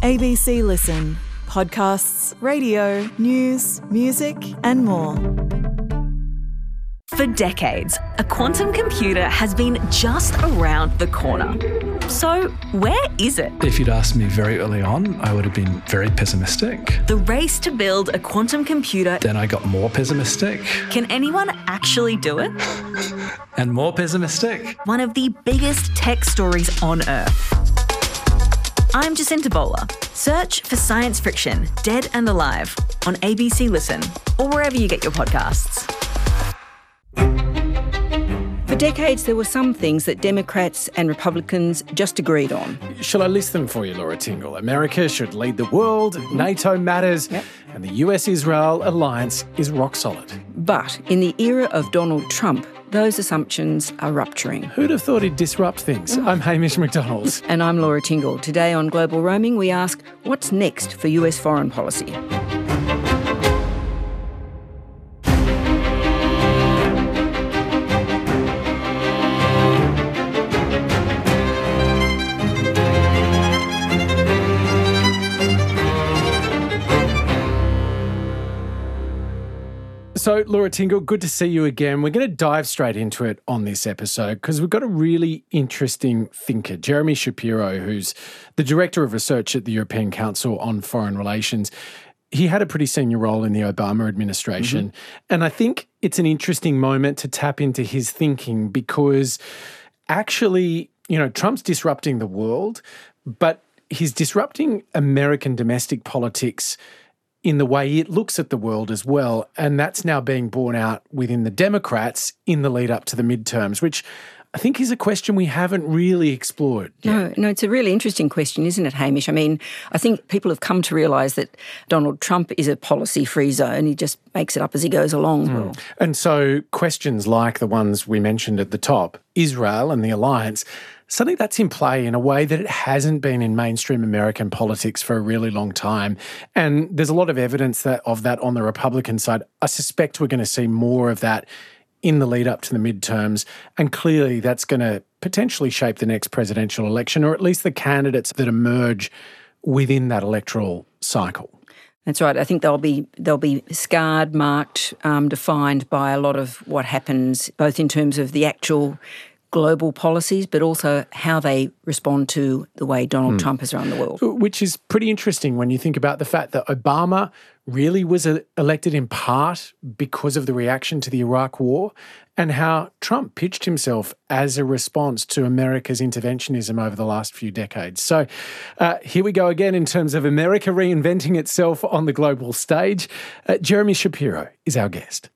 ABC Listen. Podcasts, radio, news, music, and more. For decades, a quantum computer has been just around the corner. So, where is it? If you'd asked me very early on, I would have been very pessimistic. The race to build a quantum computer. Then I got more pessimistic. Can anyone actually do it? And more pessimistic. One of the biggest tech stories on Earth. I'm Jacinta Bowler. Search for Science Friction, Dead and Alive on ABC Listen or wherever you get your podcasts. For decades, there were some things that Democrats and Republicans just agreed on. Shall I list them for you, Laura Tingle? America should lead the world, NATO matters, and the US-Israel alliance is rock solid. But in the era of Donald Trump, those assumptions are rupturing. Who'd have thought he'd disrupt things? I'm Hamish McDonald. And I'm Laura Tingle. Today on Global Roaming, we ask, what's next for US foreign policy? So, Laura Tingle, good to see you again. We're going to dive straight into it on this episode because we've got a really interesting thinker, Jeremy Shapiro, who's the Director of Research at the European Council on Foreign Relations. He had a pretty senior role in the Obama administration. And I think it's an interesting moment to tap into his thinking because actually, you know, Trump's disrupting the world, but he's disrupting American domestic politics in the way it looks at the world as well. And that's now being borne out within the Democrats in the lead up to the midterms, which I think is a question we haven't really explored yet. No, it's a really interesting question, isn't it, Hamish? I mean, I think people have come to realise that Donald Trump is a policy-free zone. He just makes it up as he goes along. And so questions like the ones we mentioned at the top, Israel and the alliance, suddenly that's in play in a way that it hasn't been in mainstream American politics for a really long time. And there's a lot of evidence of that on the Republican side. I suspect we're going to see more of that in the lead up to the midterms. And clearly that's going to potentially shape the next presidential election, or at least the candidates that emerge within that electoral cycle. That's right. I think they'll be scarred, marked, defined by a lot of what happens, both in terms of the actual global policies, but also how they respond to the way Donald Trump has run the world. Which is pretty interesting when you think about the fact that Obama really was elected in part because of the reaction to the Iraq War and how Trump pitched himself as a response to America's interventionism over the last few decades. So here we go again in terms of America reinventing itself on the global stage. Jeremy Shapiro is our guest.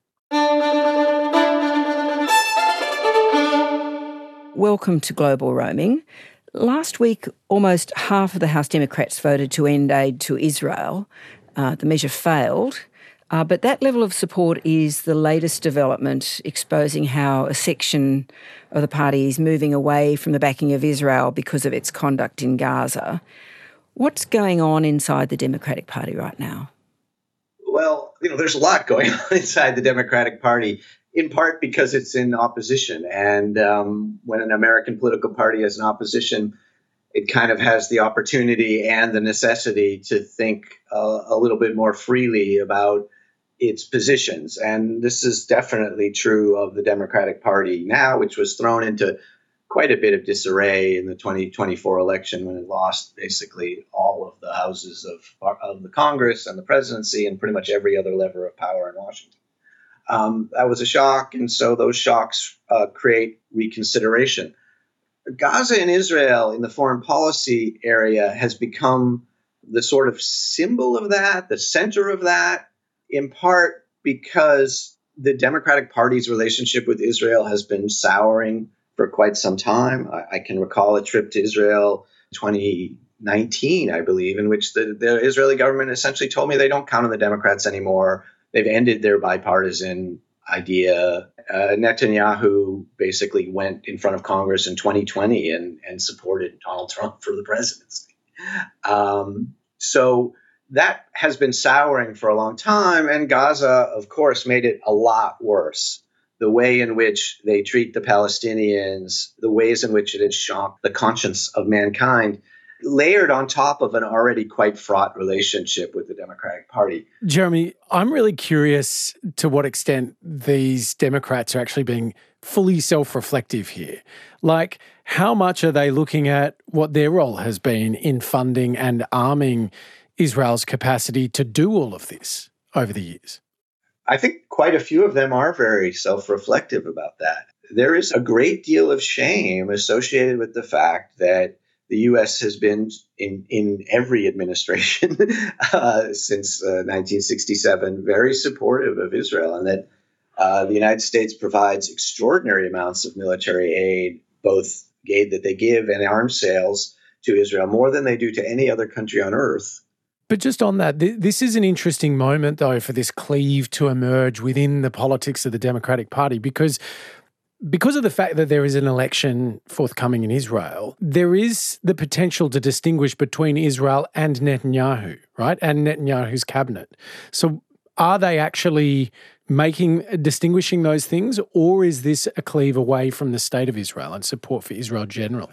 Welcome to Global Roaming. Last week, almost half of the House Democrats voted to end aid to Israel. The measure failed, but that level of support is the latest development exposing how a section of the party is moving away from the backing of Israel because of its conduct in Gaza. What's going on inside the Democratic Party right now? Well, there's a lot going on inside the Democratic Party, in part because it's in opposition. And when an American political party is in opposition, it kind of has the opportunity and the necessity to think a little bit more freely about its positions. And this is definitely true of the Democratic Party now, which was thrown into quite a bit of disarray in the 2024 election when it lost basically all of the houses of the Congress and the presidency and pretty much every other lever of power in Washington. That was a shock, and so those shocks create reconsideration. Gaza and Israel in the foreign policy area has become the sort of symbol of that, the center of that, in part because the Democratic Party's relationship with Israel has been souring for quite some time. I can recall a trip to Israel in 2019, I believe, in which the Israeli government essentially told me they don't count on the Democrats anymore. They've ended their bipartisan idea. Netanyahu basically went in front of Congress in 2020 and supported Donald Trump for the presidency. So that has been souring for a long time. And Gaza, of course, made it a lot worse. The way in which they treat the Palestinians, the ways in which it has shocked the conscience of mankind. layered on top of an already quite fraught relationship with the Democratic Party. Jeremy, I'm really curious to what extent these Democrats are actually being fully self-reflective here. Like, how much are they looking at what their role has been in funding and arming Israel's capacity to do all of this over the years? I think quite a few of them are very self-reflective about that. There is a great deal of shame associated with the fact that the U.S. has been in every administration since 1967 very supportive of Israel, and that the United States provides extraordinary amounts of military aid, both aid that they give and arms sales to Israel, more than they do to any other country on earth. But just on that, this is an interesting moment, though, for this cleave to emerge within the politics of the Democratic Party, because of the fact that there is an election forthcoming in Israel, there is the potential to distinguish between Israel and Netanyahu, right? And Netanyahu's cabinet. So are they actually distinguishing those things, or is this a cleave away from the state of Israel and support for Israel generally?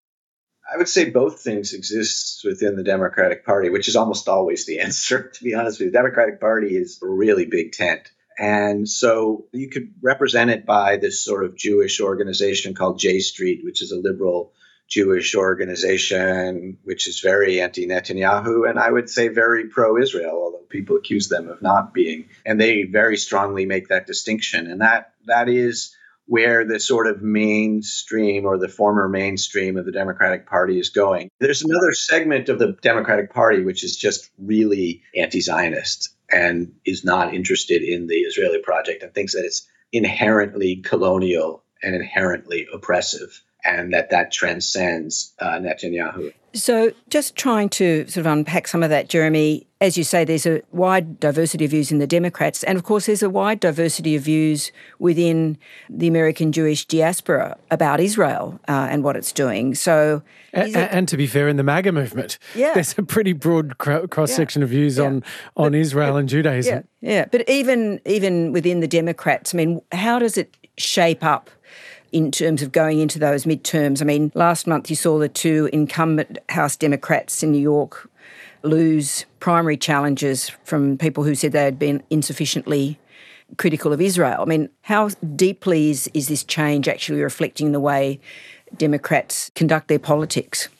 I would say both things exist within the Democratic Party, which is almost always the answer, to be honest with you. The Democratic Party is a really big tent. And so you could represent it by this sort of Jewish organization called J Street, which is a liberal Jewish organization, which is very anti-Netanyahu, and I would say very pro-Israel, although people accuse them of not being. And they very strongly make that distinction. And that is where the sort of mainstream or the former mainstream of the Democratic Party is going. There's another segment of the Democratic Party which is just really anti-Zionist and is not interested in the Israeli project and thinks that it's inherently colonial and inherently oppressive, and that transcends Netanyahu. So just trying to sort of unpack some of that, Jeremy, as you say, there's a wide diversity of views in the Democrats, and of course there's a wide diversity of views within the American Jewish diaspora about Israel and what it's doing. So, and to be fair, in the MAGA movement, there's a pretty broad cross-section of views on Israel and Judaism. Yeah, but even within the Democrats, I mean, how does it shape up in terms of going into those midterms? I mean, last month you saw the two incumbent House Democrats in New York lose primary challenges from people who said they had been insufficiently critical of Israel. I mean, how deeply is this change actually reflecting the way Democrats conduct their politics?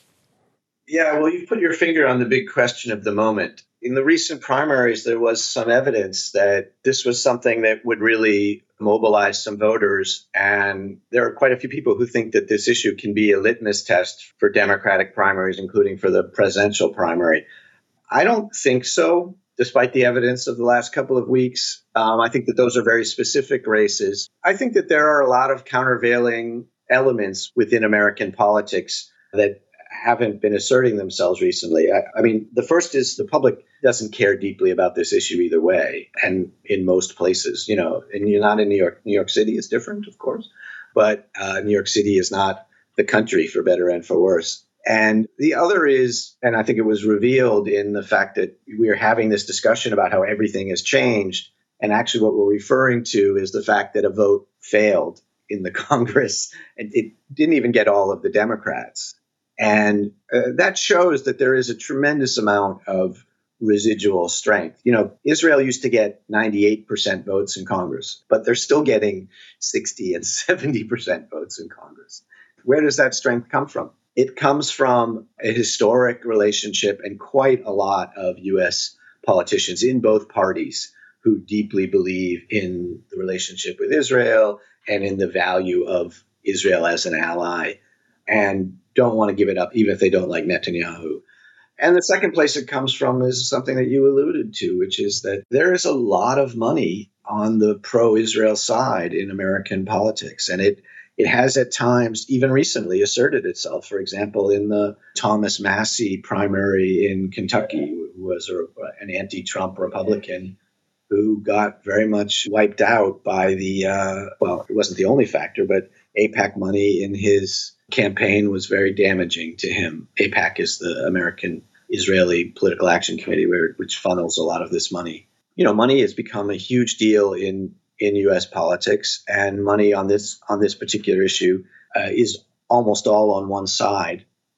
Yeah, well, you put your finger on the big question of the moment. In the recent primaries, there was some evidence that this was something that would really mobilize some voters. And there are quite a few people who think that this issue can be a litmus test for Democratic primaries, including for the presidential primary. I don't think so, despite the evidence of the last couple of weeks. I think that those are very specific races. I think that there are a lot of countervailing elements within American politics that haven't been asserting themselves recently. I mean, the first is the public doesn't care deeply about this issue either way. And in most places, and you're not in New York. New York City is different, of course, but New York City is not the country, for better and for worse. And the other is, and I think it was revealed in the fact that we are having this discussion about how everything has changed. And actually what we're referring to is the fact that a vote failed in the Congress, and it didn't even get all of the Democrats. And that shows that there is a tremendous amount of residual strength. Israel used to get 98% votes in Congress, but they're still getting 60 and 70% votes in Congress. Where does that strength come from? It comes from a historic relationship and quite a lot of U.S. politicians in both parties who deeply believe in the relationship with Israel and in the value of Israel as an ally, and don't want to give it up, even if they don't like Netanyahu. And the second place it comes from is something that you alluded to, which is that there is a lot of money on the pro-Israel side in American politics. And it has at times, even recently, asserted itself. For example, in the Thomas Massie primary in Kentucky, who was an anti-Trump Republican who got very much wiped out by the, it wasn't the only factor, but AIPAC money in his campaign was very damaging to him. AIPAC is the American Israeli Political Action Committee, which funnels a lot of this money. Money has become a huge deal in U.S. politics, and money on this particular issue is almost all on one side.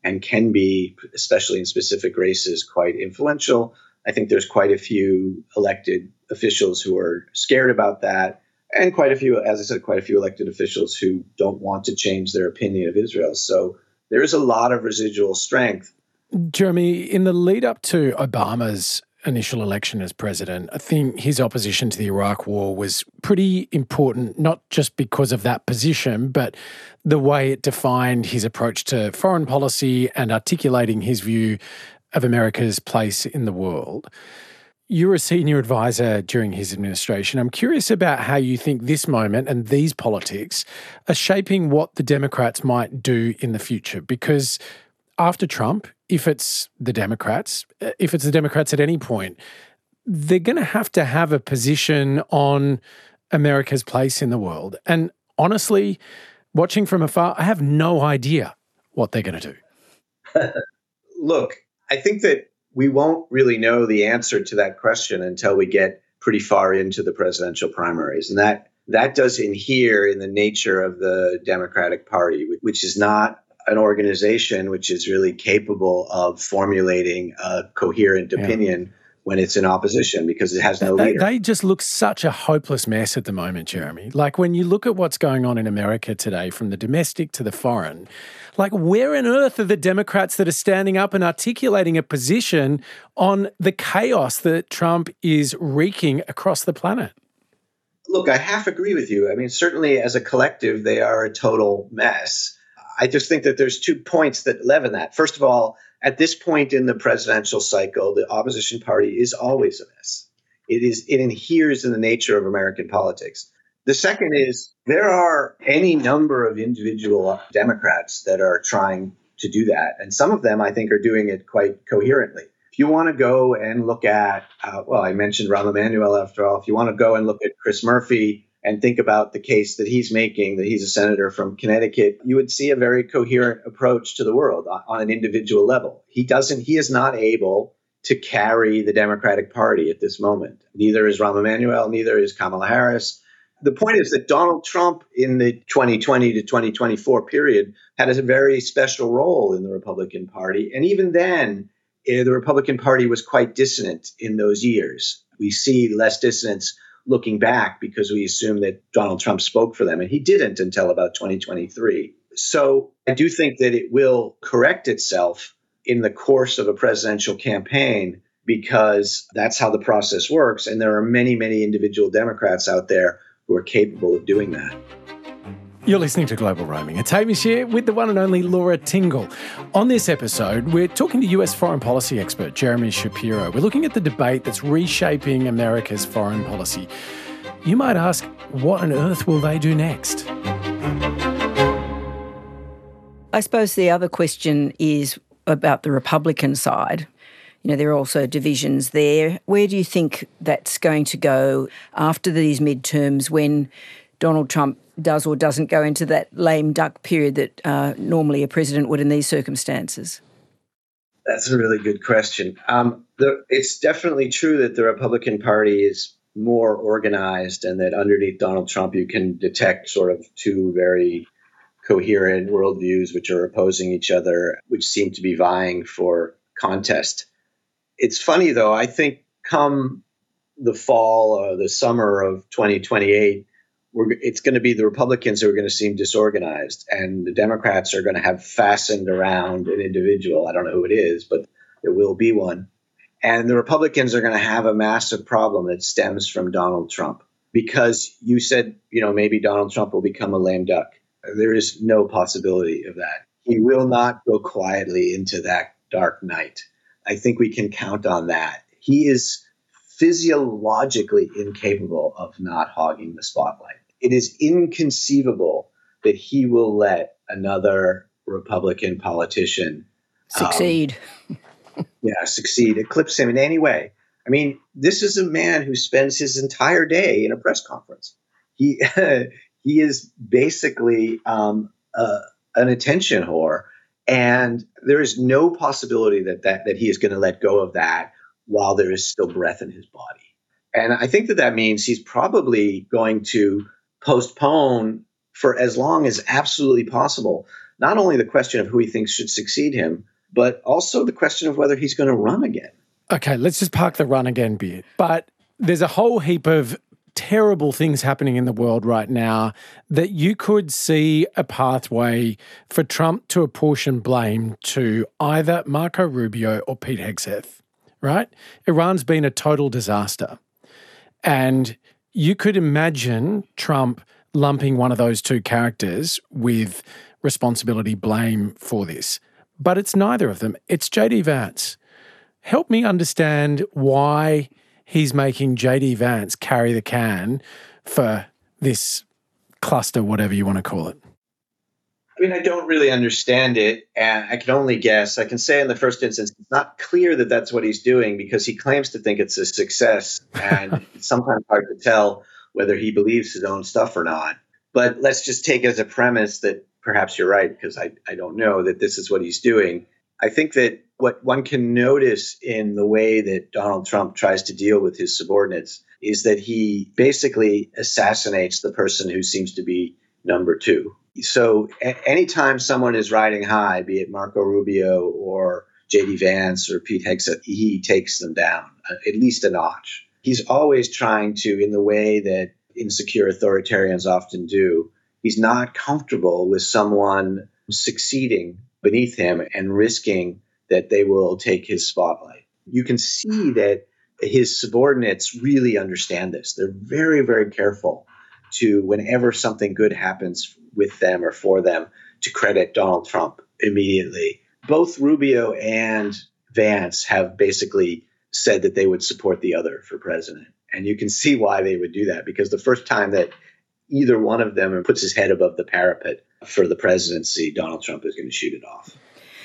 and can be, especially in specific races, quite influential. I think there's quite a few elected officials who are scared about that, and quite a few, as I said, quite a few elected officials who don't want to change their opinion of Israel. So there is a lot of residual strength. Jeremy, in the lead up to Obama's initial election as president, I think his opposition to the Iraq War was pretty important, not just because of that position, but the way it defined his approach to foreign policy and articulating his view of America's place in the world. You were a senior advisor during his administration. I'm curious about how you think this moment and these politics are shaping what the Democrats might do in the future. Because after Trump, if it's the Democrats at any point, they're going to have a position on America's place in the world. And honestly, watching from afar, I have no idea what they're going to do. Look, I think that we won't really know the answer to that question until we get pretty far into the presidential primaries. And that does inhere in the nature of the Democratic Party, which is not an organization which is really capable of formulating a coherent opinion when it's in opposition, because it has no leader. They just look such a hopeless mess at the moment, Jeremy. Like, when you look at what's going on in America today, from the domestic to the foreign, like, where on earth are the Democrats that are standing up and articulating a position on the chaos that Trump is wreaking across the planet? Look, I half agree with you. I mean, certainly as a collective, they are a total mess. I just think that there's 2 points that leaven that. First of all, at this point in the presidential cycle, the opposition party is always a mess. It adheres in the nature of American politics. The second is there are any number of individual Democrats that are trying to do that. And some of them, I think, are doing it quite coherently. If you want to go and look at, I mentioned Rahm Emanuel after all. If you want to go and look at Chris Murphy and think about the case that he's making, that he's a senator from Connecticut, you would see a very coherent approach to the world on an individual level. He is not able to carry the Democratic Party at this moment. Neither is Rahm Emanuel, neither is Kamala Harris. The point is that Donald Trump in the 2020 to 2024 period had a very special role in the Republican Party. And even then, the Republican Party was quite dissonant in those years. We see less dissonance looking back because we assume that Donald Trump spoke for them, and he didn't until about 2023. So I do think that it will correct itself in the course of a presidential campaign, because that's how the process works. And there are many, many individual Democrats out there who are capable of doing that. You're listening to Global Roaming. It's Hamish here with the one and only Laura Tingle. On this episode, we're talking to US foreign policy expert Jeremy Shapiro. We're looking at the debate that's reshaping America's foreign policy. You might ask, what on earth will they do next? I suppose the other question is about the Republican side. You know, there are also divisions there. Where do you think that's going to go after these midterms, when Donald Trump does or doesn't go into that lame duck period that normally a president would in these circumstances? That's a really good question. It's definitely true that the Republican Party is more organized, and that underneath Donald Trump you can detect sort of two very coherent worldviews which are opposing each other, which seem to be vying for contest. It's funny, though. I think come the fall or the summer of 2028, it's going to be the Republicans who are going to seem disorganized, and the Democrats are going to have fastened around an individual. I don't know who it is, but there will be one. And the Republicans are going to have a massive problem that stems from Donald Trump, because you said, maybe Donald Trump will become a lame duck. There is no possibility of that. He will not go quietly into that dark night. I think we can count on that. He is physiologically incapable of not hogging the spotlight. It is inconceivable that he will let another Republican politician succeed. Succeed, eclipse him in any way. I mean, this is a man who spends his entire day in a press conference. He is basically an attention whore, and there is no possibility that he is going to let go of that while there is still breath in his body. And I think that means he's probably going to postpone for as long as absolutely possible not only the question of who he thinks should succeed him, but also the question of whether he's going to run again. Okay, let's just park the run again bit. But there's a whole heap of terrible things happening in the world right now that you could see a pathway for Trump to apportion blame to either Marco Rubio or Pete Hegseth, right? Iran's been a total disaster. And you could imagine Trump lumping one of those two characters with responsibility blame for this. But it's neither of them. It's J.D. Vance. Help me understand why he's making J.D. Vance carry the can for this cluster, whatever you want to call it. I mean, I don't really understand it, and I can only guess. I can say in the first instance, it's not clear that that's what he's doing because he claims to think it's a success, and it's sometimes hard to tell whether he believes his own stuff or not. But let's just take as a premise that perhaps you're right, because I don't know that this is what he's doing. I think that what one can notice in the way that Donald Trump tries to deal with his subordinates is that he basically assassinates the person who seems to be number two. So anytime someone is riding high, be it Marco Rubio or J.D. Vance or Pete Hegseth, he takes them down at least a notch. He's always trying to, in the way that insecure authoritarians often do, he's not comfortable with someone succeeding beneath him and risking that they will take his spotlight. You can see that his subordinates really understand this. They're very, very careful to, whenever something good happens with them or for them, to credit Donald Trump immediately. Both Rubio and Vance have basically said that they would support the other for president. And you can see why they would do that, because the first time that either one of them puts his head above the parapet for the presidency, Donald Trump is going to shoot it off.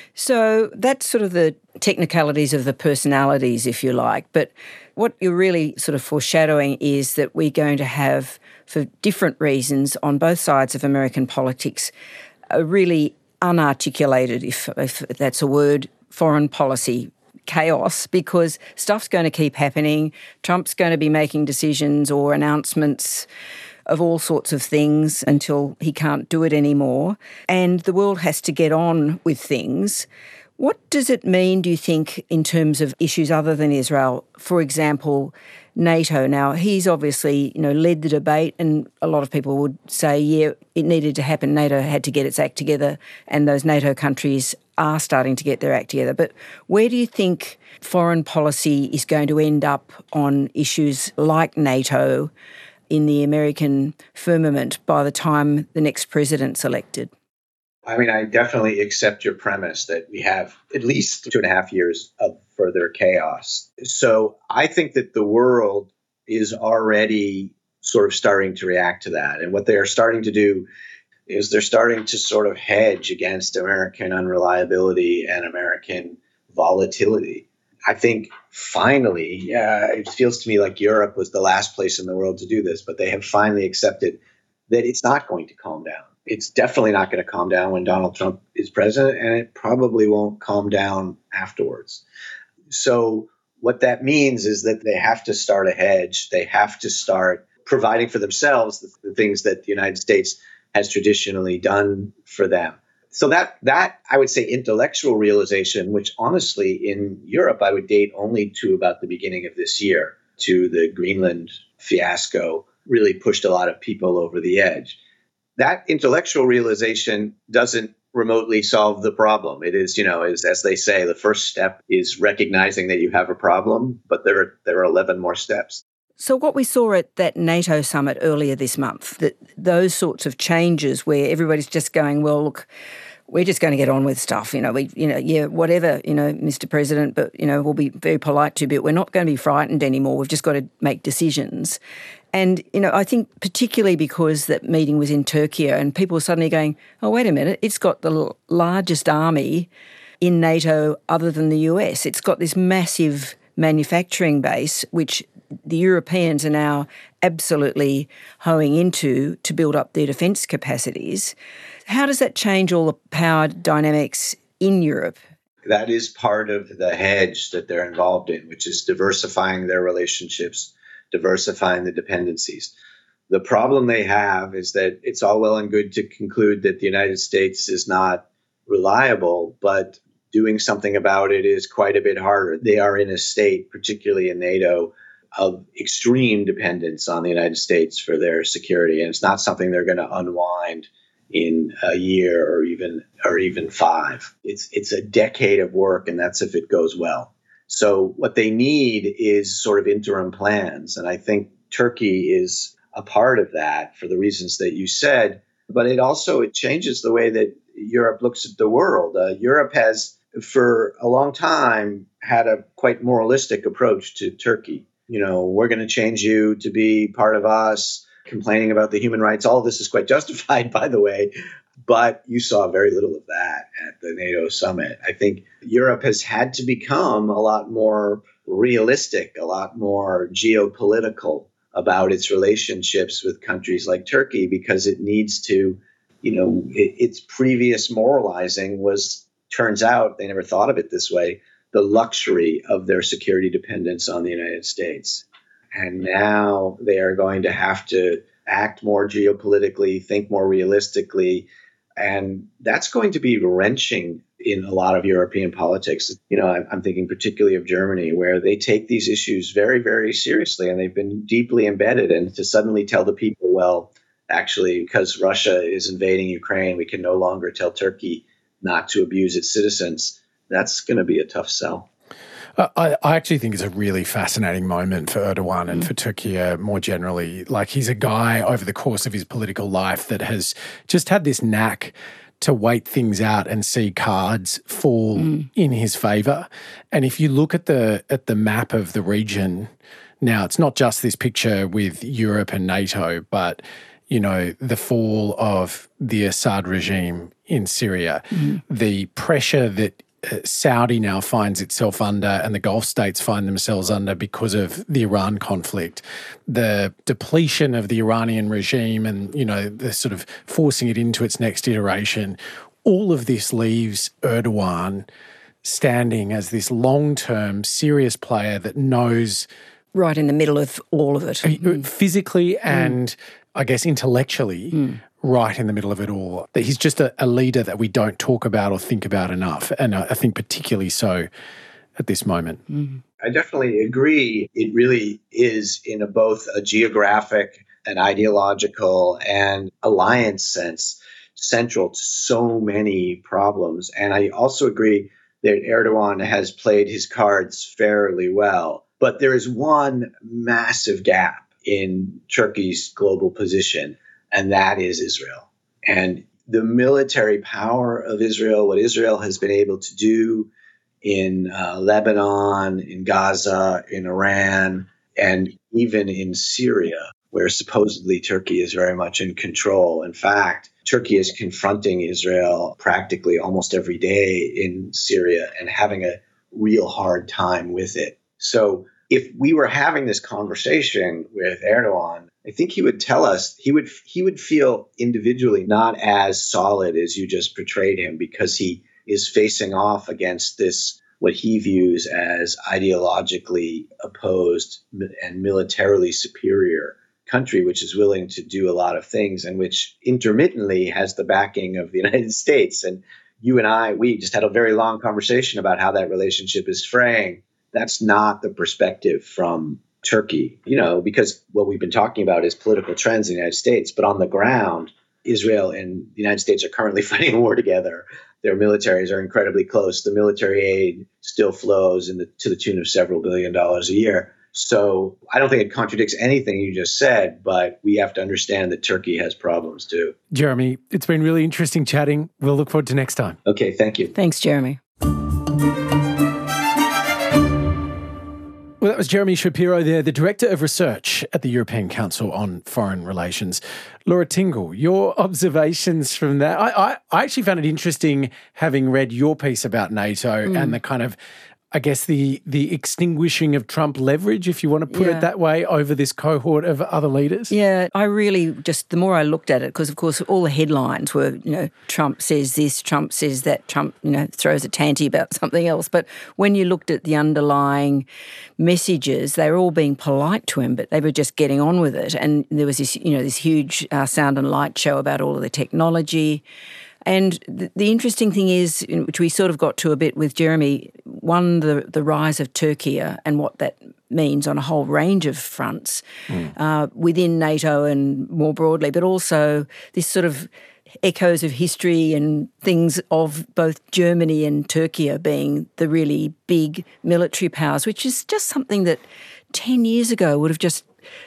So that's sort of the technicalities of the personalities, if you like. But what you're really sort of foreshadowing is that we're going to have, for different reasons on both sides of American politics, a really unarticulated, if that's a word, foreign policy chaos, because stuff's going to keep happening. Trump's going to be making decisions or announcements of all sorts of things until he can't do it anymore. And the world has to get on with things. What does it mean, do you think, in terms of issues other than Israel? For example, NATO. Now, he's obviously, led the debate, and a lot of people would say, yeah, it needed to happen. NATO had to get its act together, and those NATO countries are starting to get their act together. But where do you think foreign policy is going to end up on issues like NATO in the American firmament by the time the next president's elected? I mean, I definitely accept your premise that we have at least 2.5 years of further chaos. So I think that the world is already sort of starting to react to that. And what they are starting to do is they're starting to sort of hedge against American unreliability and American volatility. I think finally, it feels to me like Europe was the last place in the world to do this, but they have finally accepted that it's not going to calm down. It's definitely not going to calm down when Donald Trump is president, and it probably won't calm down afterwards. So what that means is that they have to start a hedge. They have to start providing for themselves the things that the United States has traditionally done for them. So that I would say intellectual realization, which honestly in Europe I would date only to about the beginning of this year, to the Greenland fiasco, really pushed a lot of people over the edge. That intellectual realization doesn't remotely solve the problem. It is, as they say, the first step is recognizing that you have a problem, but there are 11 more steps. So what we saw at that NATO summit earlier this month, that those sorts of changes where everybody's just going, well, look, we're just going to get on with stuff, whatever, Mr. President, but, we'll be very polite to you, but we're not going to be frightened anymore. We've just got to make decisions. And, I think particularly because that meeting was in Turkey and people were suddenly going, oh, wait a minute, it's got the largest army in NATO other than the US. It's got this massive manufacturing base, which the Europeans are now absolutely hoeing into to build up their defence capacities. How does that change all the power dynamics in Europe? That is part of the hedge that they're involved in, which is diversifying their relationships, diversifying the dependencies. The problem they have is that it's all well and good to conclude that the United States is not reliable, but doing something about it is quite a bit harder. They are in a state, particularly in NATO, of extreme dependence on the United States for their security. And it's not something they're going to unwind in a year or even 5. It's a decade of work, and that's if it goes well. So what they need is sort of interim plans. And I think Turkey is a part of that for the reasons that you said. But it changes the way that Europe looks at the world. Europe has, for a long time, had a quite moralistic approach to Turkey. We're going to change you to be part of us, complaining about the human rights. All of this is quite justified, by the way. But you saw very little of that at the NATO summit. I think Europe has had to become a lot more realistic, a lot more geopolitical about its relationships with countries like Turkey, because it needs to, its previous moralizing turns out, they never thought of it this way, the luxury of their security dependence on the United States. And now they are going to have to act more geopolitically, think more realistically. And that's going to be wrenching in a lot of European politics. I'm thinking particularly of Germany, where they take these issues very, very seriously, and they've been deeply embedded. And to suddenly tell the people, well, actually, because Russia is invading Ukraine, we can no longer tell Turkey not to abuse its citizens, that's going to be a tough sell. I actually think it's a really fascinating moment for Erdogan and for Turkey more generally. Like, he's a guy over the course of his political life that has just had this knack to wait things out and see cards fall in his favour. And if you look at the map of the region now, it's not just this picture with Europe and NATO, but the fall of the Assad regime in Syria, the pressure that Saudi now finds itself under and the Gulf states find themselves under because of the Iran conflict, the depletion of the Iranian regime and, the sort of forcing it into its next iteration, all of this leaves Erdogan standing as this long-term serious player that knows... Right in the middle of all of it. Physically and, I guess, intellectually... right in the middle of it all. That he's just a leader that we don't talk about or think about enough, and I think particularly so at this moment. I definitely agree. It really is in both a geographic, an ideological, and alliance sense central to so many problems. And I also agree that Erdogan has played his cards fairly well. But there is one massive gap in Turkey's global position, and that is Israel. And the military power of Israel, what Israel has been able to do in Lebanon, in Gaza, in Iran, and even in Syria, where supposedly Turkey is very much in control. In fact, Turkey is confronting Israel practically almost every day in Syria and having a real hard time with it. So if we were having this conversation with Erdogan, I think he would tell us he would feel individually not as solid as you just portrayed him, because he is facing off against this, what he views as ideologically opposed and militarily superior country, which is willing to do a lot of things and which intermittently has the backing of the United States. And you and I, we just had a very long conversation about how that relationship is fraying. That's not the perspective from Turkey, because what we've been talking about is political trends in the United States. But on the ground, Israel and the United States are currently fighting a war together. Their militaries are incredibly close. The military aid still flows to the tune of several $1 billion a year. So I don't think it contradicts anything you just said, but we have to understand that Turkey has problems too. Jeremy, it's been really interesting chatting. We'll look forward to next time. Okay, thank you. Thanks, Jeremy. Well, that was Jeremy Shapiro there, the Director of Research at the European Council on Foreign Relations. Laura Tingle, your observations from that. I actually found it interesting, having read your piece about NATO and the kind of I guess, the extinguishing of Trump leverage, if you want to put it that way, over this cohort of other leaders? Yeah, I really just, the more I looked at it, because of course all the headlines were, Trump says this, Trump says that, Trump, throws a tanty about something else. But when you looked at the underlying messages, they were all being polite to him, but they were just getting on with it. And there was this, this huge sound and light show about all of the technology. And the interesting thing is, which we sort of got to a bit with Jeremy, one, the rise of Turkey and what that means on a whole range of fronts within NATO and more broadly, but also this sort of echoes of history and things of both Germany and Turkey being the really big military powers, which is just something that 10 years ago would have just,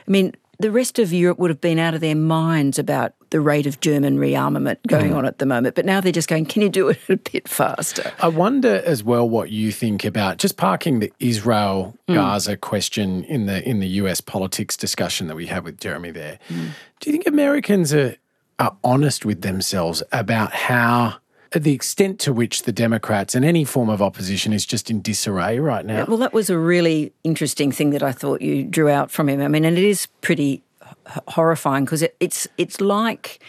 the rest of Europe would have been out of their minds about the rate of German rearmament going on at the moment. But now they're just going, can you do it a bit faster? I wonder as well what you think about just parking the Israel-Gaza question in the US politics discussion that we had with Jeremy there. Do you think Americans are honest with themselves about how the extent to which the Democrats and any form of opposition is just in disarray right now? Well, that was a really interesting thing that I thought you drew out from him. And it is pretty horrifying because it's like,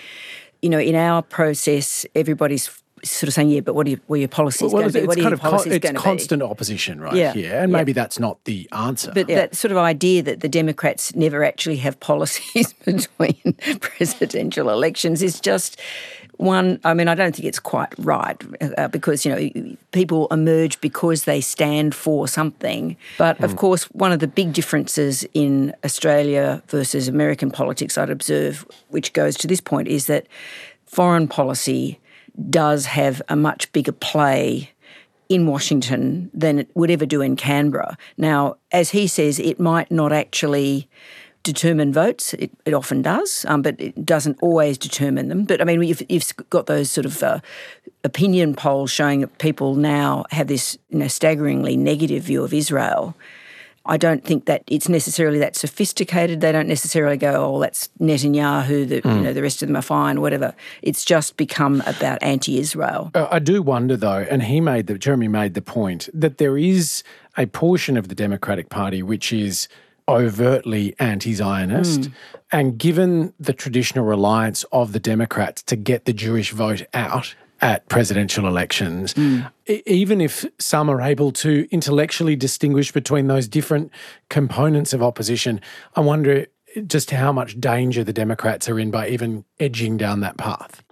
in our process, everybody's sort of saying, yeah, but what are your policies going to be? What are your policies going to be? It's constant opposition here, and maybe that's not the answer. But that sort of idea that the Democrats never actually have policies between presidential elections is just one. I don't think it's quite right because, people emerge because they stand for something. But, of course, one of the big differences in Australia versus American politics I'd observe, which goes to this point, is that foreign policy does have a much bigger play in Washington than it would ever do in Canberra. Now, as he says, it might not actually determine votes. It often does, but it doesn't always determine them. But, you've got those sort of opinion polls showing that people now have this staggeringly negative view of Israel. I don't think that it's necessarily that sophisticated. They don't necessarily go, oh, that's Netanyahu, the rest of them are fine, whatever. It's just become about anti-Israel. I do wonder, though, and Jeremy made the point, that there is a portion of the Democratic Party which is overtly anti-Zionist. And given the traditional reliance of the Democrats to get the Jewish vote out at presidential elections, even if some are able to intellectually distinguish between those different components of opposition, I wonder just how much danger the Democrats are in by even edging down that path.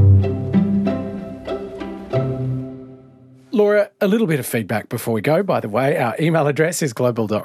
Laura, a little bit of feedback before we go, by the way. Our email address is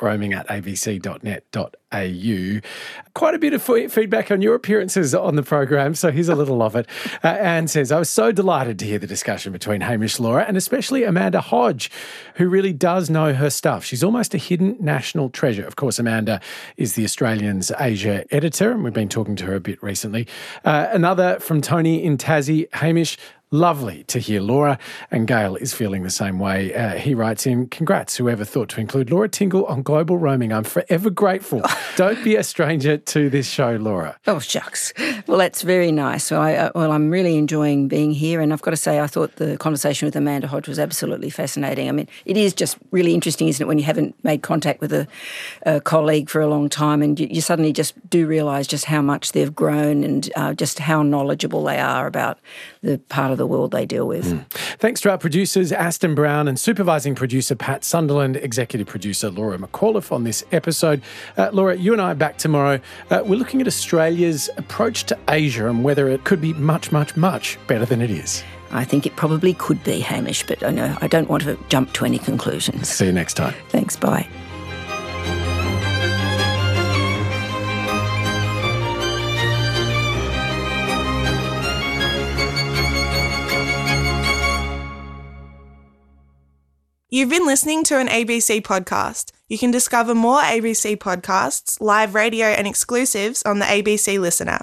global.roaming@abc.net.au. Quite a bit of feedback on your appearances on the program, so here's a little of it. Anne says, I was so delighted to hear the discussion between Hamish, Laura, and especially Amanda Hodge, who really does know her stuff. She's almost a hidden national treasure. Of course, Amanda is the Australian's Asia editor, and we've been talking to her a bit recently. Another from Tony in Tassie, Hamish, lovely to hear Laura, and Gail is feeling the same way. He writes in, congrats, whoever thought to include Laura Tingle on Global Roaming. I'm forever grateful. Don't be a stranger to this show, Laura. Oh, shucks. Well, that's very nice. So I'm really enjoying being here, and I've got to say I thought the conversation with Amanda Hodge was absolutely fascinating. It is just really interesting, isn't it, when you haven't made contact with a colleague for a long time and you suddenly just do realise just how much they've grown and just how knowledgeable they are about the part of the world they deal with. Thanks to our producers, Aston Brown, and supervising producer, Pat Sunderland, executive producer, Laura McAuliffe, on this episode. Laura, you and I are back tomorrow. We're looking at Australia's approach to Asia and whether it could be much, much, much better than it is. I think it probably could be, Hamish, but I don't want to jump to any conclusions. See you next time. Thanks, bye. You've been listening to an ABC podcast. You can discover more ABC podcasts, live radio and exclusives on the ABC Listen app.